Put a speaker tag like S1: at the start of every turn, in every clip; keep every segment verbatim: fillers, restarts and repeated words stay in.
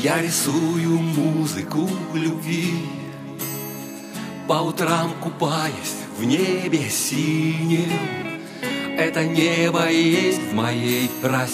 S1: Я рисую музыку любви, по утрам купаясь в небе синем. Это небо есть в моей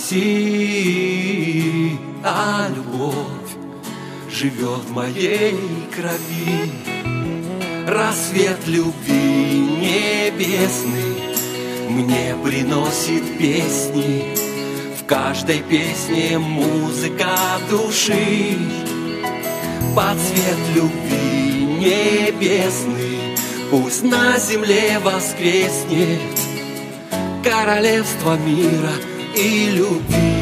S1: России, а любовь живет в моей крови. Рассвет любви небесный мне приносит песни. В каждой песне музыка души. Под свет любви небесный пусть на земле воскреснет королевство мира и любви.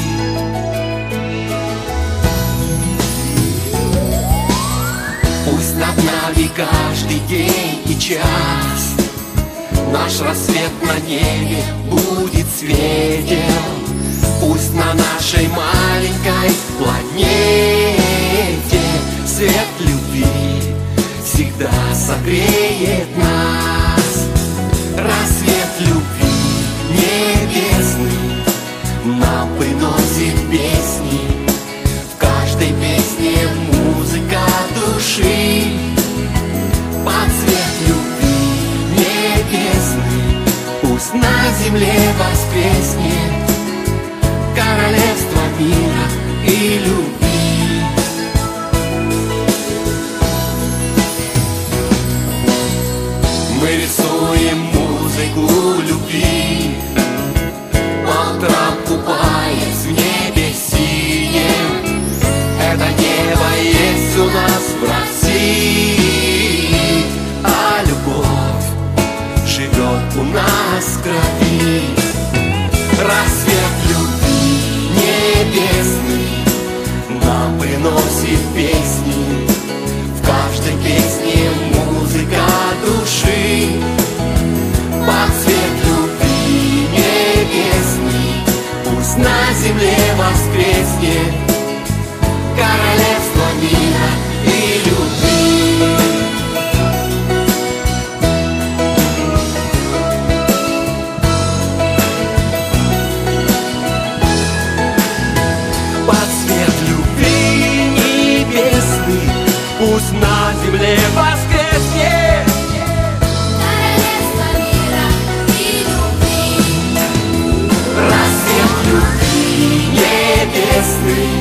S1: Пусть над нами каждый день и час наш рассвет на небе будет светел. Пусть на нашей маленькой планете свет любви всегда согреет нас. Рассвет любви небесный нам приносит песни. В каждой песне музыка души. Под свет любви небесный пусть на земле воскреснет королевство мира и любви. Мы рисуем музыку любви, по утрам купаясь в небе синем. Это небо есть у нас в России, а любовь живет у нас в крови. Рассвет любви небесный нам приносит песни. В каждой песне музыка души. Под свет любви небесный пусть на земле воскреснет королевство мира и любви. Пусть на земле воскреснет
S2: королевство мира и любви.
S1: рассвет любви небесный